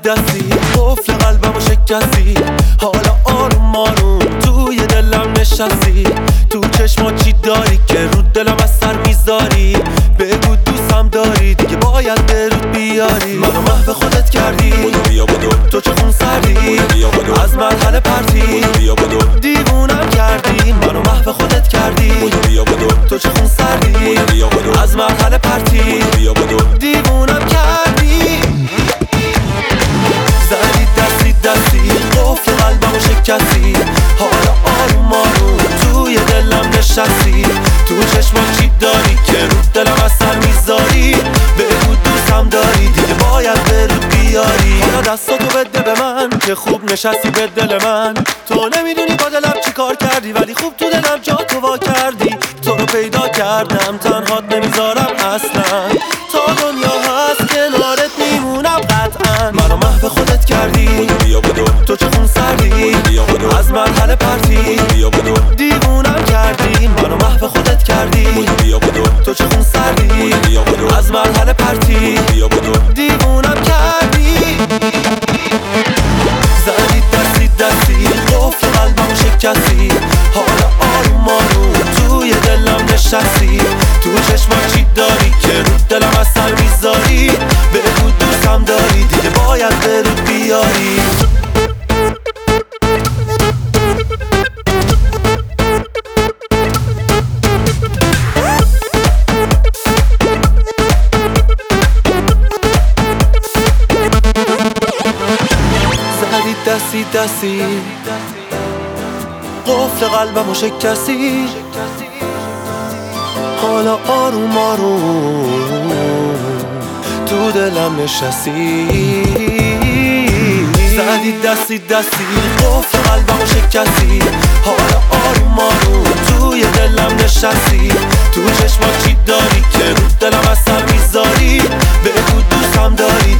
دستی قفل قلبمو شکستی، حالا آروم آروم توی دلم نشستی. تو چشما چی داری که رو دلم از سر میذاری؟ بگو دوستم داری دیگه باید به رود بیاری. منو محو خودت کردی، بیا بدو تو چه خون سردی، بیا بدو از مرحله پرتی، بیا بدو دیوونم کردی. منو محو خودت کردی، بیا بدو تو چه خون سردی، بیا بدو از مرحله پرتی، بیا بدو دیوونم کردی. زدی دستی قفل قلبمو شکستی، حالا آروم آروم توی دلم نشستی. تو چشما چی داری که رو دلم از سر میذاری؟ بگو دوستم داری دیگه باید به رود بیاری. حالا دستاتو بده به من که خوب نشستی به دل من. تو نمیدونی با دلم چی کار کردی، ولی خوب تو دلم جا تو وا کردی. تو رو پیدا کردم تنهات نمیذارم اصلا، تا دنیا هست کنارت میمونم قطعا. منو محو خودت کردی، بیا بدو تو چه خون سردی، بیا بدو از مرحله پرتی، بیا بدو دیوونم کردی. منو محو خودت کردی، بیا بدو تو چه خون سردی، بیا بدو از مرحله پرتی، بیا بدو دیوونم کردی. زدی دستی قفل قلبمو شکستی، حالا آروم آروم توی دلم نشستی. تو چشما چی داری که رو دلم از سر میذاری؟ بگو دوستم داری دیگه باید به رود بیاری. زدی دستی قفل قلبمو شکستی، حالا آروم آروم تو دلم نشستی. زدی دستی قفل قلبمو شکستی، حالا آروم آروم توی دلم نشستی. تو چشما چی داری که رو دلم از سر میذاری؟ بگو دوستم داری